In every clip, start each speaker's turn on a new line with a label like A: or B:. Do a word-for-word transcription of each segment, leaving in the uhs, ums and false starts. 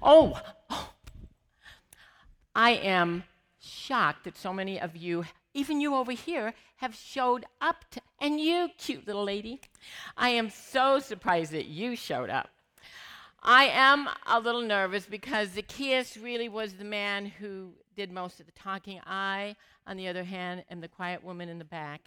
A: Oh, oh, I am shocked that so many of you, even you over here, have showed up. To, and you, cute little lady, I am so surprised that you showed up. I am a little nervous because Zacchaeus really was the man who did most of the talking. I, on the other hand, am the quiet woman in the back.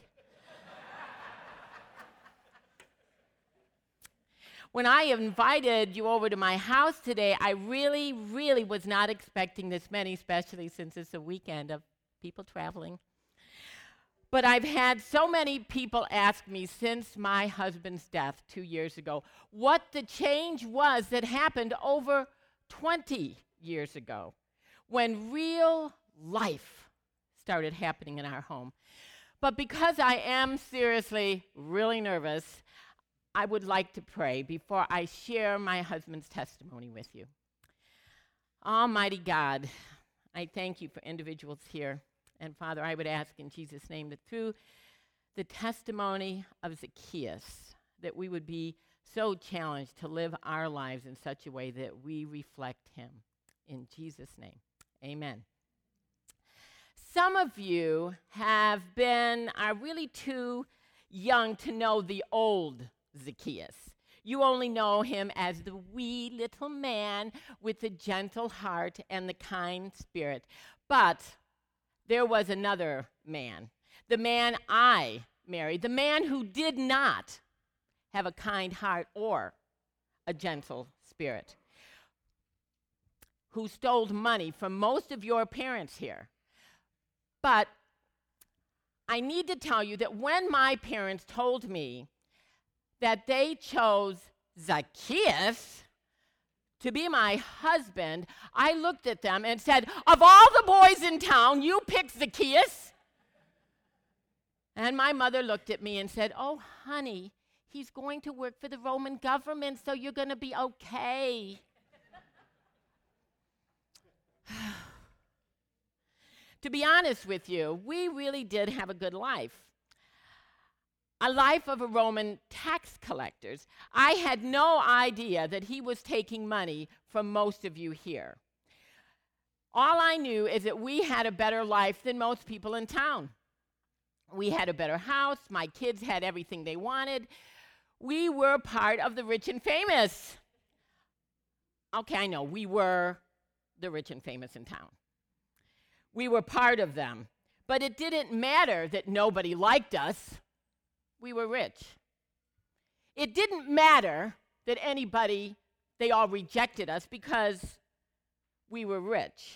A: When I invited you over to my house today, I really, really was not expecting this many, especially since it's a weekend of people traveling. But I've had so many people ask me since my husband's death two years ago what the change was that happened over twenty years ago when real life started happening in our home. But because I am seriously really nervous, I would like to pray before I share my husband's testimony with you. Almighty God, I thank you for individuals here. And Father, I would ask in Jesus' name that through the testimony of Zacchaeus, that we would be so challenged to live our lives in such a way that we reflect him. In Jesus' name, amen. Some of you have been, are really too young to know the old Zacchaeus. You only know him as the wee little man with the gentle heart and the kind spirit. But there was another man, the man I married, the man who did not have a kind heart or a gentle spirit, who stole money from most of your parents here. But I need to tell you that when my parents told me that they chose Zacchaeus to be my husband, I looked at them and said, of all the boys in town, you picked Zacchaeus? And my mother looked at me and said, oh, honey, he's going to work for the Roman government, so you're going to be okay. To be honest with you, we really did have a good life. A life of a Roman tax collector. I had no idea that he was taking money from most of you here. All I knew is that we had a better life than most people in town. We had a better house. My kids had everything they wanted. We were part of the rich and famous. Okay, I know, we were the rich and famous in town. We were part of them. But it didn't matter that nobody liked us. We were rich. It didn't matter that anybody, they all rejected us because we were rich.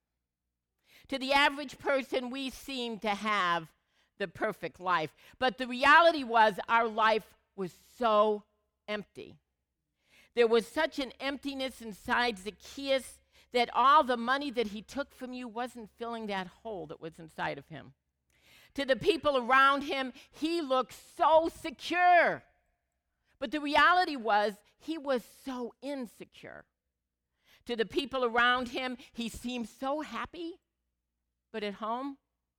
A: To the average person, we seemed to have the perfect life. But the reality was our life was so empty. There was such an emptiness inside Zacchaeus that all the money that he took from you wasn't filling that hole that was inside of him. To the people around him, he looked so secure. But the reality was, he was so insecure. To the people around him, he seemed so happy. But at home,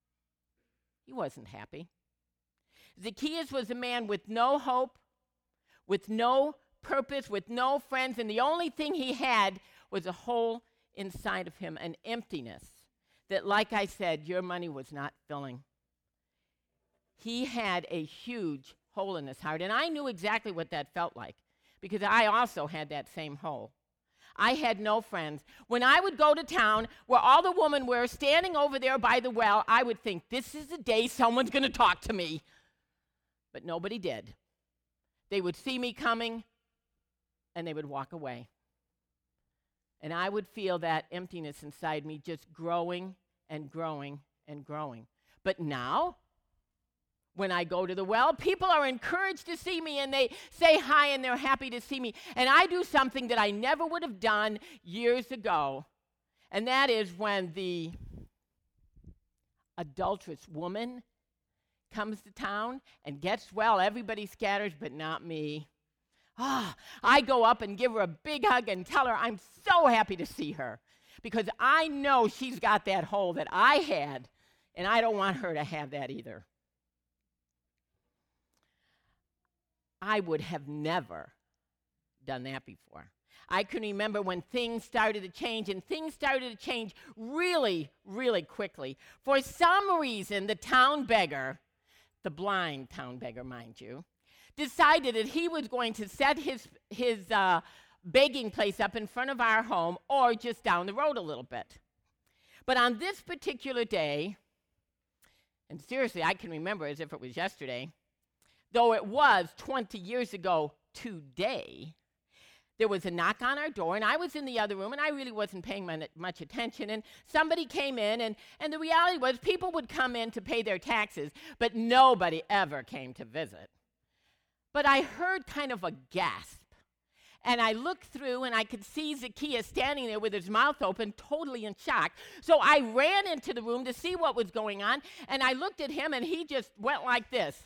A: he wasn't happy. Zacchaeus was a man with no hope, with no purpose, with no friends, and the only thing he had was a hole inside of him, an emptiness that, like I said, your money was not filling. He had a huge hole in his heart, and I knew exactly what that felt like because I also had that same hole. I had no friends. When I would go to town where all the women were standing over there by the well, I would think, this is the day someone's going to talk to me. But nobody did. They would see me coming, and they would walk away. And I would feel that emptiness inside me just growing and growing and growing. But now, when I go to the well, people are encouraged to see me, and they say hi, and they're happy to see me. And I do something that I never would have done years ago, and that is when the adulterous woman comes to town and gets well, everybody scatters, but not me. Ah, I go up and give her a big hug and tell her I'm so happy to see her because I know she's got that hole that I had, and I don't want her to have that either. I would have never done that before. I can remember when things started to change, and things started to change really, really quickly. For some reason, the town beggar, the blind town beggar, mind you, decided that he was going to set his, his uh, begging place up in front of our home or just down the road a little bit. But on this particular day, and seriously, I can remember as if it was yesterday, though it was twenty years ago today, there was a knock on our door, and I was in the other room, and I really wasn't paying my, much attention, and somebody came in, and, and the reality was people would come in to pay their taxes, but nobody ever came to visit. But I heard kind of a gasp, and I looked through, and I could see Zacchaeus standing there with his mouth open, totally in shock. So I ran into the room to see what was going on, and I looked at him, and he just went like this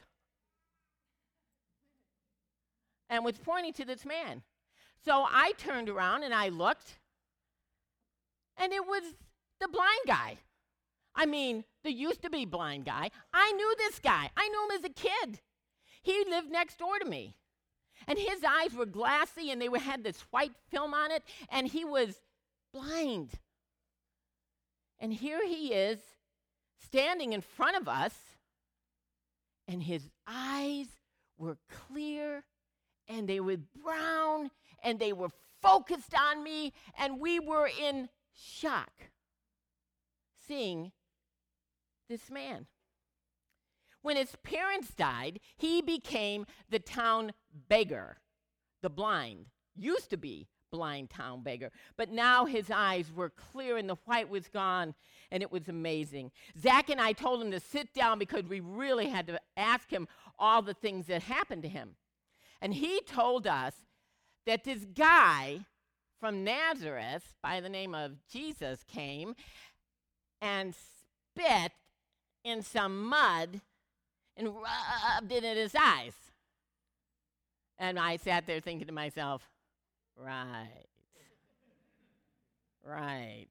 A: and was pointing to this man. So I turned around and I looked, and it was the blind guy. I mean, the used to be blind guy. I knew this guy. I knew him as a kid. He lived next door to me. And his eyes were glassy, and they were, had this white film on it, and he was blind. And here he is, standing in front of us, and his eyes were clear, and they were brown, and they were focused on me, and we were in shock seeing this man. When his parents died, he became the town beggar, the blind, used to be blind town beggar, but now his eyes were clear and the white was gone, and it was amazing. Zach and I told him to sit down because we really had to ask him all the things that happened to him. And he told us that this guy from Nazareth by the name of Jesus came and spit in some mud and rubbed it in his eyes. And I sat there thinking to myself, right, right.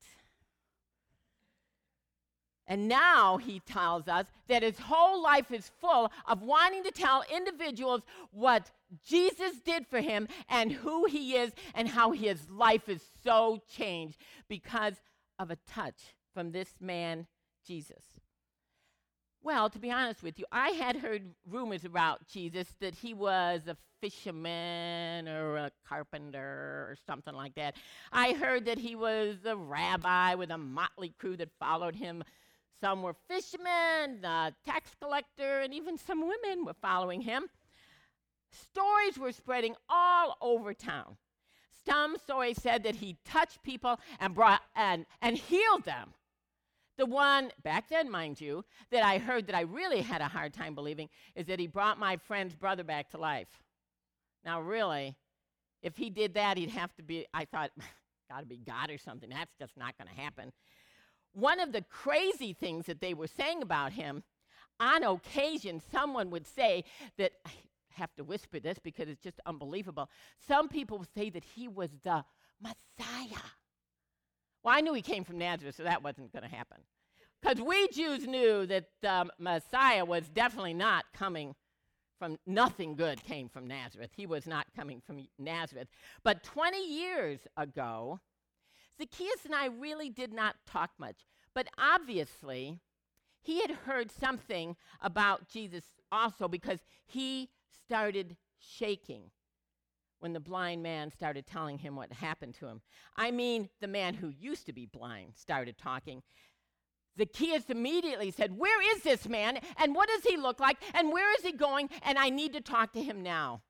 A: And now he tells us that his whole life is full of wanting to tell individuals what Jesus did for him and who he is and how his life is so changed because of a touch from this man, Jesus. Well, to be honest with you, I had heard rumors about Jesus that he was a fisherman or a carpenter or something like that. I heard that he was a rabbi with a motley crew that followed him. Some were fishermen, a tax collector, and even some women were following him. Stories were spreading all over town. Some stories said that he touched people and brought and, and healed them. The one, back then, mind you, that I heard that I really had a hard time believing is that he brought my friend's brother back to life. Now, really, if he did that, he'd have to be, I thought, got to be God or something. That's just not going to happen. One of the crazy things that they were saying about him, on occasion, someone would say that, I have to whisper this because it's just unbelievable. Some people would say that he was the Messiah. Well, I knew he came from Nazareth, so that wasn't going to happen. Because we Jews knew that the um, Messiah was definitely not coming from, nothing good came from Nazareth. He was not coming from Nazareth. But twenty years ago, Zacchaeus and I really did not talk much. But obviously, he had heard something about Jesus also because he started shaking when the blind man started telling him what happened to him. I mean, the man who used to be blind started talking. Zacchaeus immediately said, "Where is this man, and what does he look like, and where is he going, and I need to talk to him now."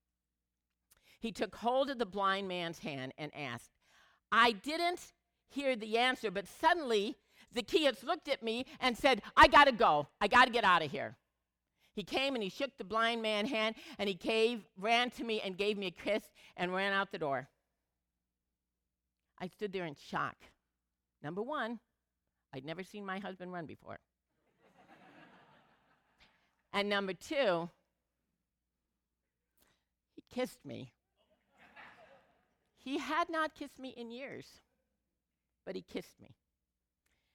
A: He took hold of the blind man's hand and asked. I didn't hear the answer, but suddenly Zacchaeus looked at me and said, "I got to go. I got to get out of here." He came and he shook the blind man's hand, and he gave, ran to me and gave me a kiss and ran out the door. I stood there in shock. Number one, I'd never seen my husband run before. And number two, he kissed me. He had not kissed me in years, but he kissed me.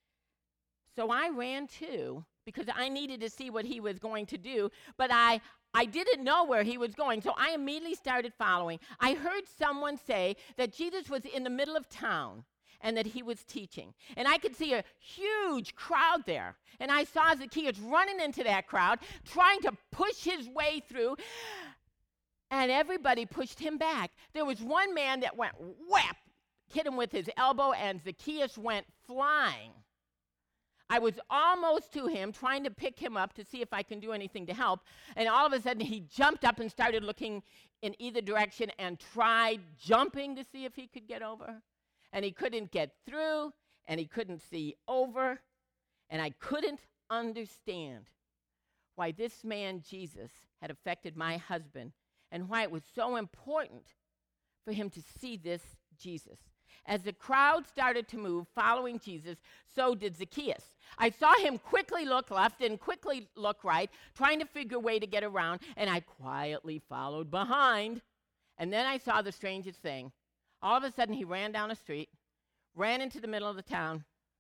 A: So I ran too, because I needed to see what he was going to do, but I I didn't know where he was going, so I immediately started following. I heard someone say that Jesus was in the middle of town and that he was teaching. And I could see a huge crowd there. And I saw Zacchaeus running into that crowd, trying to push his way through, and everybody pushed him back. There was one man that went whap, hit him with his elbow, and Zacchaeus went flying. I was almost to him, trying to pick him up to see if I can do anything to help, and all of a sudden he jumped up and started looking in either direction and tried jumping to see if he could get over. And he couldn't get through, and he couldn't see over, and I couldn't understand why this man, Jesus, had affected my husband and why it was so important for him to see this Jesus. As the crowd started to move, following Jesus, so did Zacchaeus. I saw him quickly look left and quickly look right, trying to figure a way to get around, and I quietly followed behind. And then I saw the strangest thing. All of a sudden, he ran down a street, ran into the middle of the town,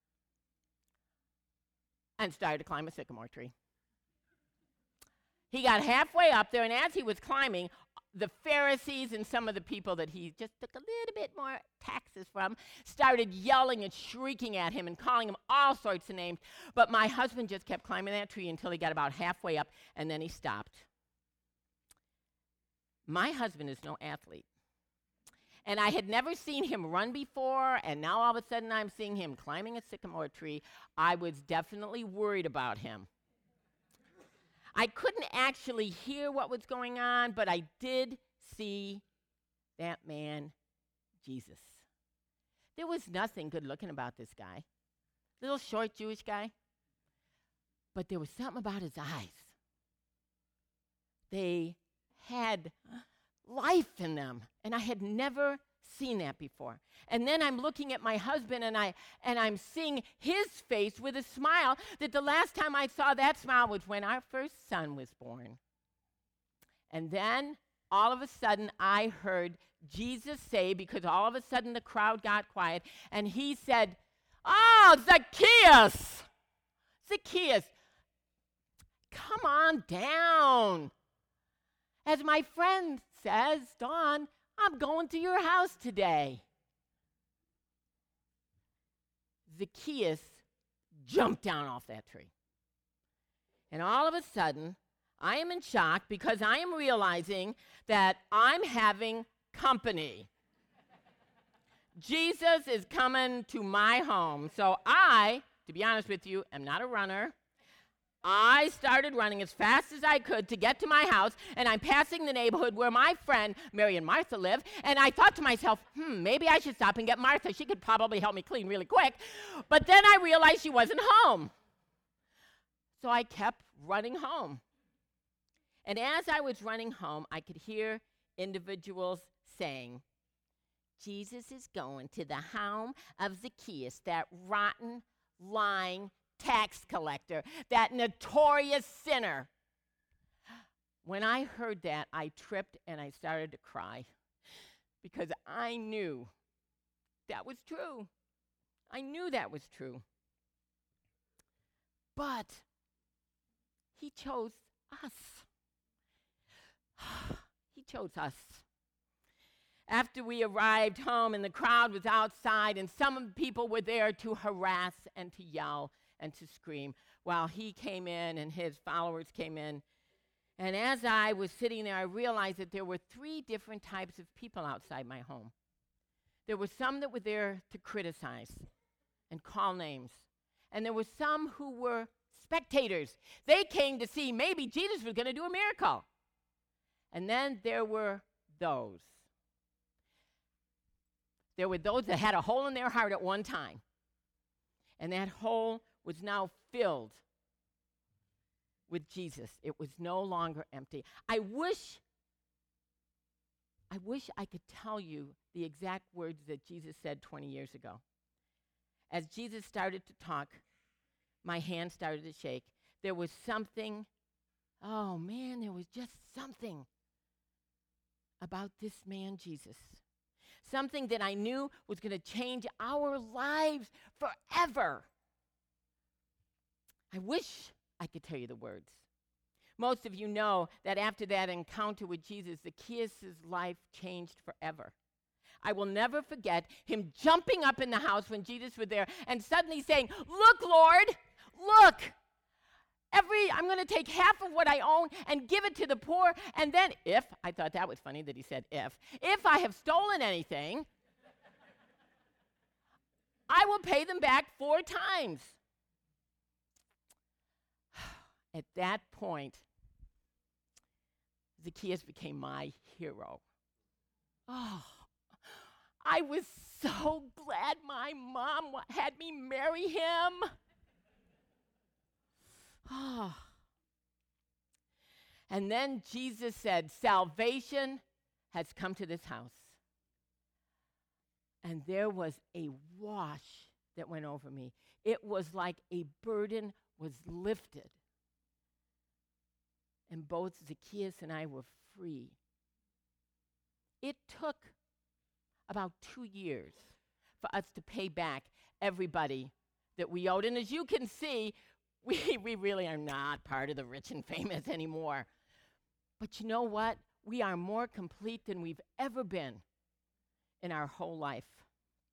A: and started to climb a sycamore tree. He got halfway up there, and as he was climbing, the Pharisees and some of the people that he just took a little bit more taxes from started yelling and shrieking at him and calling him all sorts of names. But my husband just kept climbing that tree until he got about halfway up, and then he stopped. My husband is no athlete. And I had never seen him run before, and now all of a sudden I'm seeing him climbing a sycamore tree. I was definitely worried about him. I couldn't actually hear what was going on, but I did see that man, Jesus. There was nothing good looking about this guy. Little short Jewish guy. But there was something about his eyes. They had life in them, and I had never seen that before. And then I'm looking at my husband, and I and I'm seeing his face with a smile that the last time I saw that smile was when our first son was born. And then all of a sudden I heard Jesus say, because all of a sudden the crowd got quiet, and he said, "Oh, Zacchaeus, Zacchaeus, come on down. As my friend says, Dawn, I'm going to your house today." Zacchaeus jumped down off that tree. And all of a sudden, I am in shock because I am realizing that I'm having company. Jesus is coming to my home. So I, to be honest with you, am not a runner. I started running as fast as I could to get to my house, and I'm passing the neighborhood where my friend Mary and Martha live, and I thought to myself, hmm, maybe I should stop and get Martha. She could probably help me clean really quick. But then I realized she wasn't home. So I kept running home. And as I was running home, I could hear individuals saying, "Jesus is going to the home of Zacchaeus, that rotten, lying tax collector, that notorious sinner." When I heard that, I tripped and I started to cry because I knew that was true. I knew that was true. But he chose us. He chose us. After we arrived home and the crowd was outside and some people were there to harass and to yell and to scream, while he came in and his followers came in. And as I was sitting there, I realized that there were three different types of people outside my home. There were some that were there to criticize and call names. And there were some who were spectators. They came to see maybe Jesus was going to do a miracle. And then there were those. There were those that had a hole in their heart at one time. And that hole was now filled with Jesus. It was no longer empty. I wish, I wish I could tell you the exact words that Jesus said twenty years ago. As Jesus started to talk, my hand started to shake. There was something, oh man, there was just something about this man, Jesus. Something that I knew was going to change our lives forever. I wish I could tell you the words, Most of you know that after that encounter with Jesus, Zacchaeus' life changed forever. I will never forget him jumping up in the house when Jesus was there and suddenly saying, "Look, Lord, look. Every I'm going to take half of what I own and give it to the poor, and then if," I thought that was funny that he said if, "if I have stolen anything, I will pay them back four times." At that point, Zacchaeus became my hero. Oh, I was so glad my mom wa- had me marry him. Oh. And then Jesus said, "Salvation has come to this house." And there was a wash that went over me. It was like a burden was lifted. And both Zacchaeus and I were free. It took about two years for us to pay back everybody that we owed. And as you can see, we, we really are not part of the rich and famous anymore. But you know what? We are more complete than we've ever been in our whole life.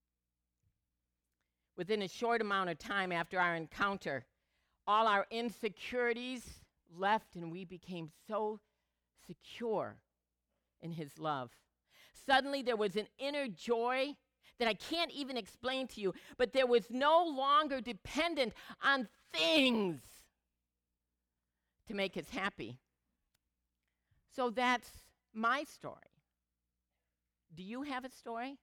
A: Within a short amount of time after our encounter, all our insecurities left and we became so secure in his love. Suddenly there was an inner joy that I can't even explain to you, but there was no longer dependent on things to make us happy. So that's my story. Do you have a story?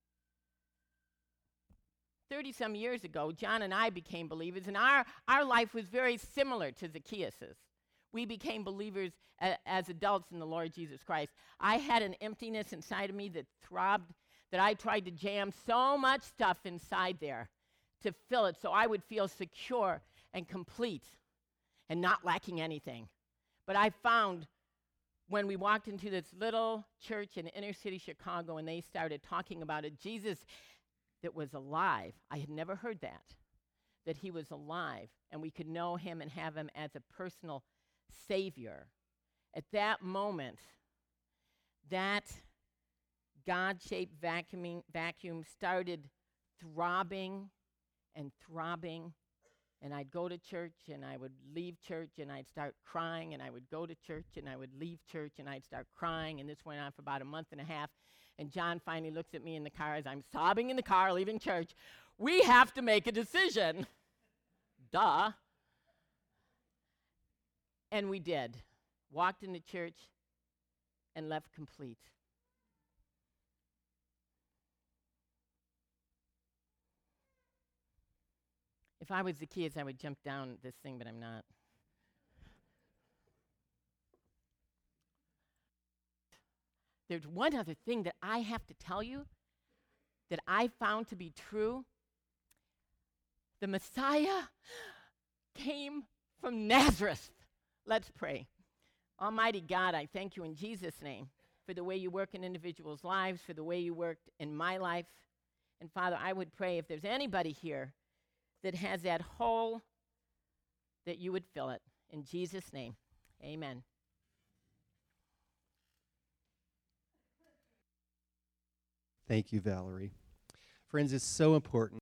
A: thirty-some years ago, John and I became believers, and our, our life was very similar to Zacchaeus's. We became believers a, as adults in the Lord Jesus Christ. I had an emptiness inside of me that throbbed, that I tried to jam so much stuff inside there to fill it so I would feel secure and complete and not lacking anything. But I found when we walked into this little church in inner city Chicago and they started talking about it, Jesus that was alive. I had never heard that, that he was alive and we could know him and have him as a personal Savior. At that moment, that God-shaped vacuuming, vacuum started throbbing and throbbing, and I'd go to church and I would leave church and I'd start crying, and I would go to church and I would leave church and I'd start crying, and this went on for about a month and a half, and John finally looks at me in the car as I'm sobbing in the car leaving church. "We have to make a decision." Duh. And we did. Walked into church and left complete. If I was Zacchaeus, I would jump down this thing, but I'm not. There's one other thing that I have to tell you that I found to be true. The Messiah came from Nazareth. Let's pray. Almighty God, I thank you in Jesus' name for the way you work in individuals' lives, for the way you worked in my life. And Father, I would pray if there's anybody here that has that hole, that you would fill it. In Jesus' name, amen.
B: Thank you, Valerie. Friends, it's so important